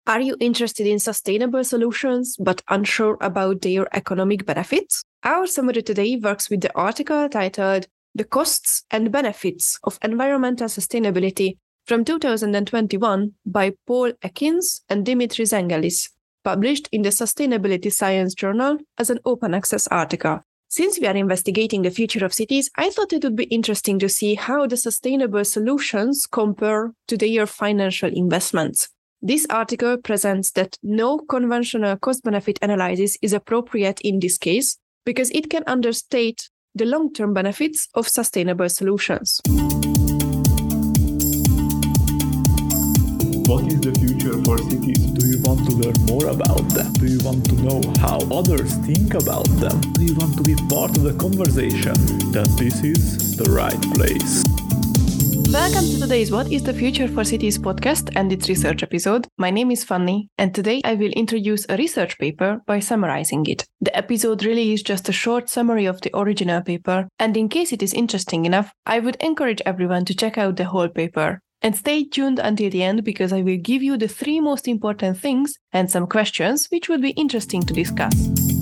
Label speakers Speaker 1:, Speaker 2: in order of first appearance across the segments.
Speaker 1: Are you interested in sustainable solutions but unsure about their economic benefits? Our summary today works with the article titled The Costs and Benefits of Environmental Sustainability from 2021 by Paul Ekins and Dimitri Zengelis, published in the Sustainability Science Journal as an open access article. Since we are investigating the future of cities, I thought it would be interesting to see how the sustainable solutions compare to their financial investments. This article presents that no conventional cost-benefit analysis is appropriate in this case because it can understate the long-term benefits of sustainable solutions.
Speaker 2: What is the future for cities? Do you want to learn more about them? Do you want to know how others think about them? Do you want to be part of the conversation? Then this is the right place.
Speaker 1: Welcome to today's What is the Future for Cities podcast and its research episode. My name is Fanny, and today I will introduce a research paper by summarizing it. The episode really is just a short summary of the original paper, and in case it is interesting enough, I would encourage everyone to check out the whole paper. And stay tuned until the end because I will give you the 3 most important things and some questions which would be interesting to discuss.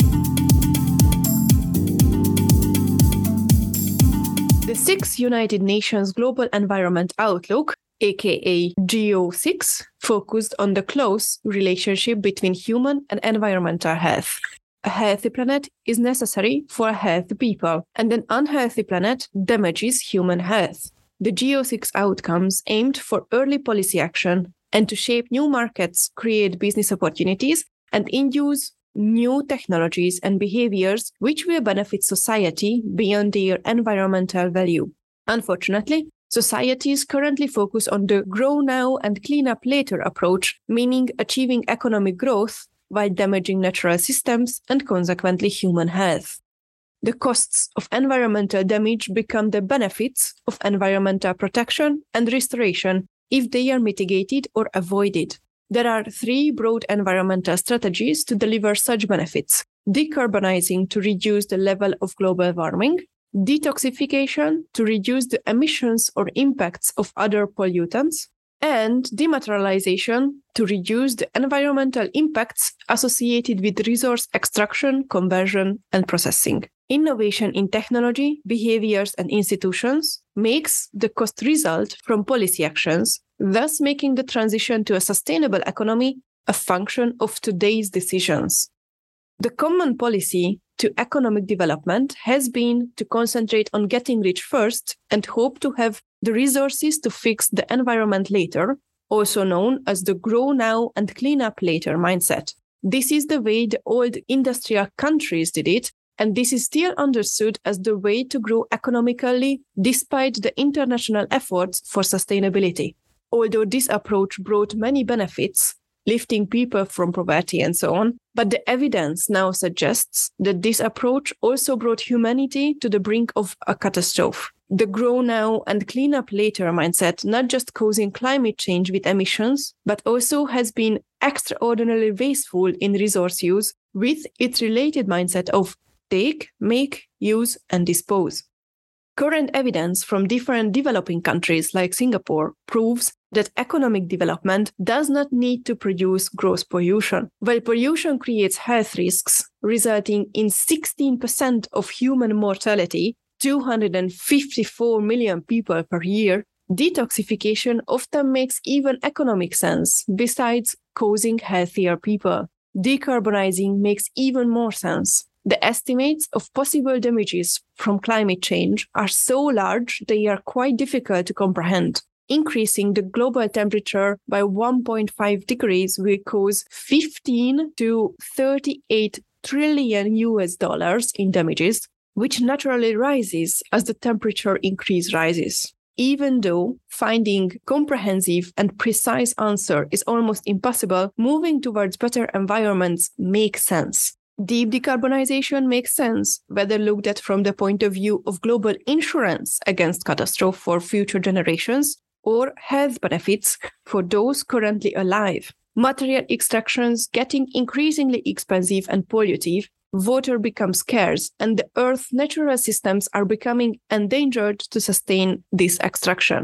Speaker 1: The 6th United Nations Global Environment Outlook, aka GEO6, focused on the close relationship between human and environmental health. A healthy planet is necessary for healthy people, and an unhealthy planet damages human health. The GEO6 outcomes aimed for early policy action and to shape new markets, create business opportunities, and induce new technologies and behaviors which will benefit society beyond their environmental value. Unfortunately, societies currently focus on the grow now and clean up later approach, meaning achieving economic growth while damaging natural systems and consequently human health. The costs of environmental damage become the benefits of environmental protection and restoration if they are mitigated or avoided. There are 3 broad environmental strategies to deliver such benefits: decarbonizing to reduce the level of global warming, detoxification to reduce the emissions or impacts of other pollutants, and dematerialization to reduce the environmental impacts associated with resource extraction, conversion, and processing. Innovation in technology, behaviors, and institutions makes the cost result from policy actions, thus making the transition to a sustainable economy a function of today's decisions. The common policy to economic development has been to concentrate on getting rich first and hope to have the resources to fix the environment later, also known as the grow now and clean up later mindset. This is the way the old industrial countries did it, and this is still understood as the way to grow economically despite the international efforts for sustainability. Although this approach brought many benefits, lifting people from poverty and so on, but the evidence now suggests that this approach also brought humanity to the brink of a catastrophe. The grow now and clean up later mindset not just causing climate change with emissions, but also has been extraordinarily wasteful in resource use with its related mindset of take, make, use, and dispose. Current evidence from different developing countries like Singapore proves that economic development does not need to produce gross pollution. While pollution creates health risks, resulting in 16% of human mortality, 254 million people per year, detoxification often makes even economic sense, besides causing healthier people. Decarbonizing makes even more sense. The estimates of possible damages from climate change are so large they are quite difficult to comprehend. Increasing the global temperature by 1.5 degrees will cause 15 to 38 trillion US dollars in damages, which naturally rises as the temperature increase rises. Even though finding comprehensive and precise answer is almost impossible, moving towards better environments makes sense. Deep decarbonization makes sense, whether looked at from the point of view of global insurance against catastrophe for future generations or health benefits for those currently alive. Material extractions getting increasingly expensive and pollutive, water becomes scarce, and the Earth's natural systems are becoming endangered to sustain this extraction.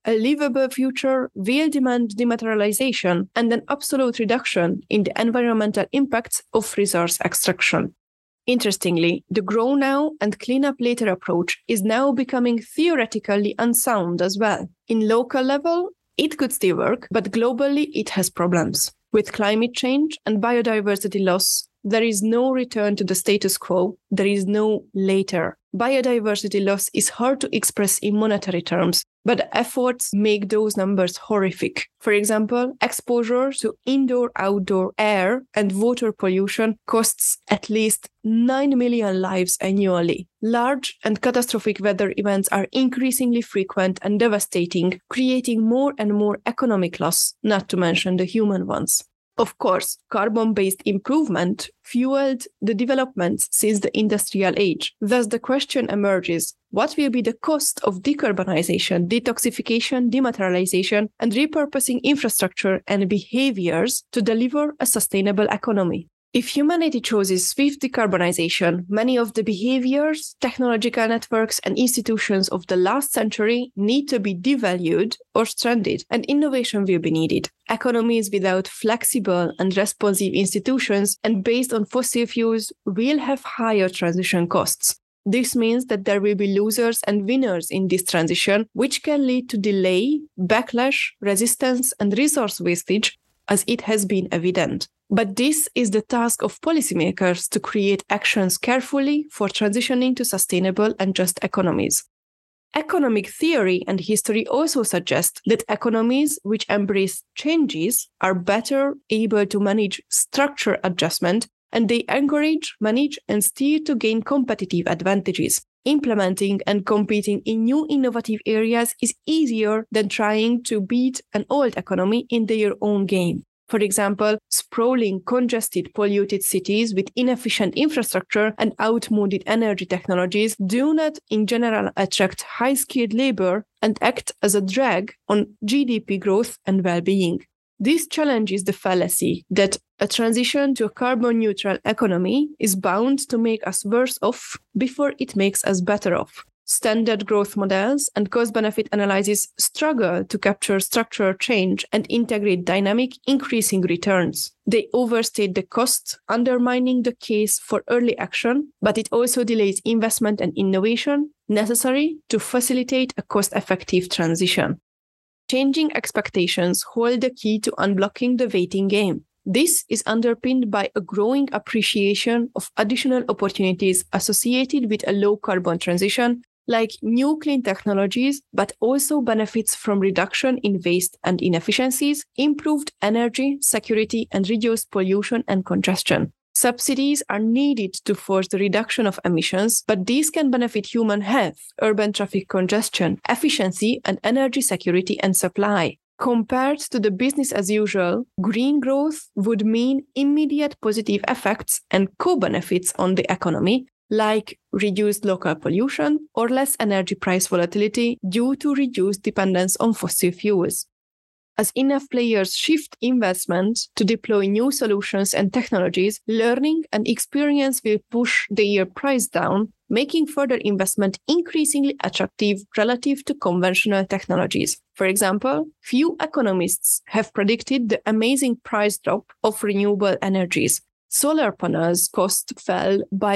Speaker 1: A livable future will demand dematerialization and an absolute reduction in the environmental impacts of resource extraction. Interestingly, the grow now and clean up later approach is now becoming theoretically unsound as well. In local level, it could still work, but globally it has problems. With climate change and biodiversity loss, there is no return to the status quo. There is no later. Biodiversity loss is hard to express in monetary terms, but efforts make those numbers horrific. For example, exposure to indoor-outdoor air and water pollution costs at least 9 million lives annually. Large and catastrophic weather events are increasingly frequent and devastating, creating more and more economic loss, not to mention the human ones. Of course, carbon-based improvement fueled the developments since the industrial age. Thus, the question emerges, what will be the cost of decarbonization, detoxification, dematerialization, and repurposing infrastructure and behaviors to deliver a sustainable economy? If humanity chooses swift decarbonization, many of the behaviors, technological networks, and institutions of the last century need to be devalued or stranded, and innovation will be needed. Economies without flexible and responsive institutions and based on fossil fuels will have higher transition costs. This means that there will be losers and winners in this transition, which can lead to delay, backlash, resistance, and resource wastage, as it has been evident. But this is the task of policymakers to create actions carefully for transitioning to sustainable and just economies. Economic theory and history also suggest that economies which embrace changes are better able to manage structure adjustment, and they encourage, manage, and steer to gain competitive advantages. Implementing and competing in new innovative areas is easier than trying to beat an old economy in their own game. For example, sprawling, congested, polluted cities with inefficient infrastructure and outmoded energy technologies do not, in general, attract high-skilled labor and act as a drag on GDP growth and well-being. This challenges the fallacy that a transition to a carbon-neutral economy is bound to make us worse off before it makes us better off. Standard growth models and cost-benefit analysis struggle to capture structural change and integrate dynamic, increasing returns. They overstate the costs, undermining the case for early action, but it also delays investment and innovation necessary to facilitate a cost-effective transition. Changing expectations hold the key to unblocking the waiting game. This is underpinned by a growing appreciation of additional opportunities associated with a low-carbon transition, like new clean technologies, but also benefits from reduction in waste and inefficiencies, improved energy security, and reduced pollution and congestion. Subsidies are needed to force the reduction of emissions, but these can benefit human health, urban traffic congestion, efficiency, and energy security and supply. Compared to the business as usual, green growth would mean immediate positive effects and co-benefits on the economy, like reduced local pollution or less energy price volatility due to reduced dependence on fossil fuels. As enough players shift investment to deploy new solutions and technologies, learning and experience will push their price down, making further investment increasingly attractive relative to conventional technologies. For example, few economists have predicted the amazing price drop of renewable energies. Solar panels cost fell by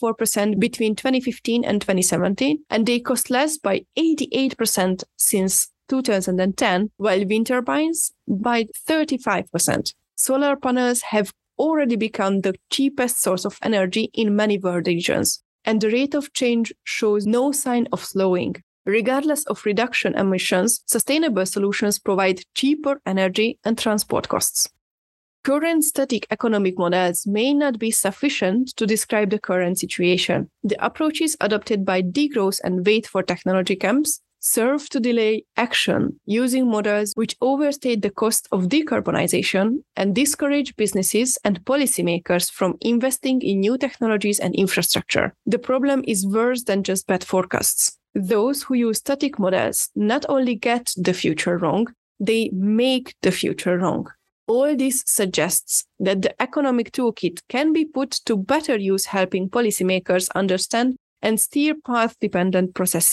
Speaker 1: 44% between 2015 and 2017, and they cost less by 88% since 2010, while wind turbines by 35%. Solar panels have already become the cheapest source of energy in many world regions, and the rate of change shows no sign of slowing. Regardless of reduction emissions, sustainable solutions provide cheaper energy and transport costs. Current static economic models may not be sufficient to describe the current situation. The approaches adopted by degrowth and wait for technology camps serve to delay action using models which overstate the cost of decarbonization and discourage businesses and policymakers from investing in new technologies and infrastructure. The problem is worse than just bad forecasts. Those who use static models not only get the future wrong, they make the future wrong. All this suggests that the economic toolkit can be put to better use, helping policymakers understand and steer path-dependent processes.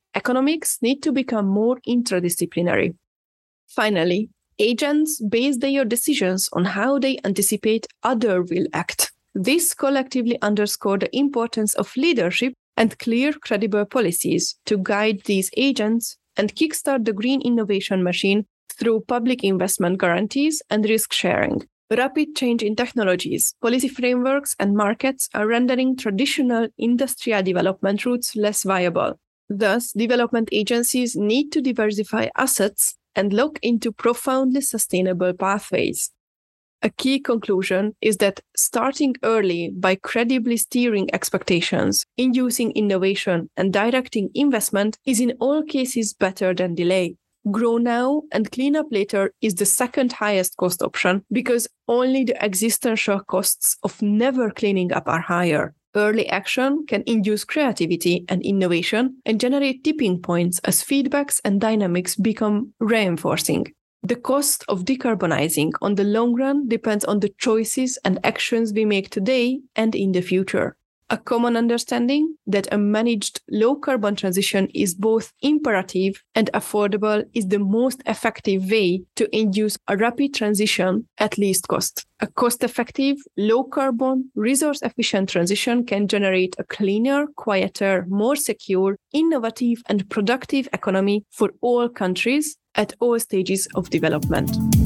Speaker 1: economics need to become more interdisciplinary. Finally, agents base their decisions on how they anticipate others will act. This collectively underscores the importance of leadership and clear, credible policies to guide these agents and kickstart the green innovation machine through public investment guarantees and risk sharing. Rapid change in technologies, policy frameworks, and markets are rendering traditional industrial development routes less viable. Thus, development agencies need to diversify assets and look into profoundly sustainable pathways. A key conclusion is that starting early by credibly steering expectations, inducing innovation, and directing investment is in all cases better than delay. Grow now and clean up later is the second highest cost option because only the existential costs of never cleaning up are higher. Early action can induce creativity and innovation and generate tipping points as feedbacks and dynamics become reinforcing. The cost of decarbonizing on the long run depends on the choices and actions we make today and in the future. A common understanding that a managed low-carbon transition is both imperative and affordable is the most effective way to induce a rapid transition at least cost. A cost-effective, low-carbon, resource-efficient transition can generate a cleaner, quieter, more secure, innovative, and productive economy for all countries at all stages of development.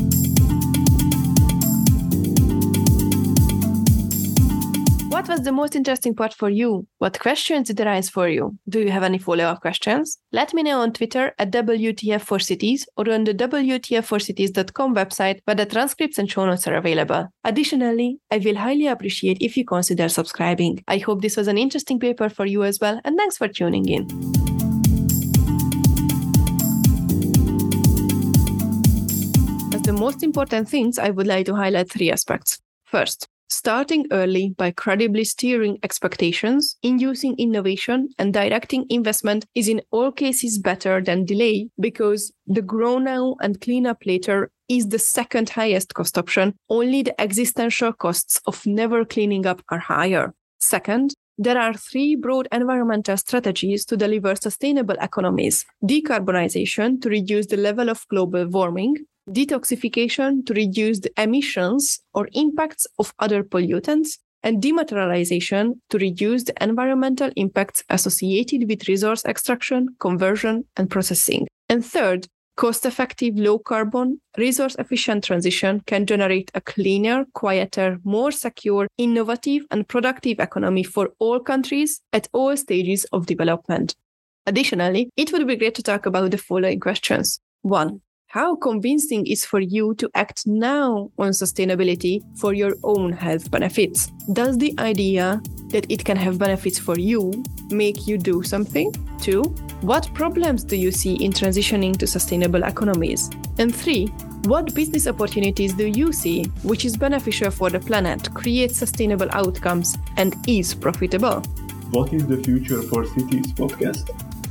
Speaker 1: What was the most interesting part for you? What questions did arise for you? Do you have any follow-up questions? Let me know on Twitter at WTF4Cities or on the WTF4Cities.com website where the transcripts and show notes are available. Additionally, I will highly appreciate if you consider subscribing. I hope this was an interesting paper for you as well, and thanks for tuning in. As the most important things, I would like to highlight 3 aspects. First, starting early by credibly steering expectations, inducing innovation, and directing investment is in all cases better than delay because the grow now and clean up later is the second highest cost option. Only the existential costs of never cleaning up are higher. Second, there are 3 broad environmental strategies to deliver sustainable economies: decarbonization to reduce the level of global warming, detoxification to reduce the emissions or impacts of other pollutants, and dematerialization to reduce the environmental impacts associated with resource extraction, conversion, and processing. And third, cost-effective, low-carbon, resource-efficient transition can generate a cleaner, quieter, more secure, innovative, and productive economy for all countries at all stages of development. Additionally, it would be great to talk about the following questions. 1. How convincing is for you to act now on sustainability for your own health benefits? Does the idea that it can have benefits for you make you do something? 2. What problems do you see in transitioning to sustainable economies? And 3. What business opportunities do you see which is beneficial for the planet, creates sustainable outcomes, and is profitable?
Speaker 2: What is the Future for Cities podcast?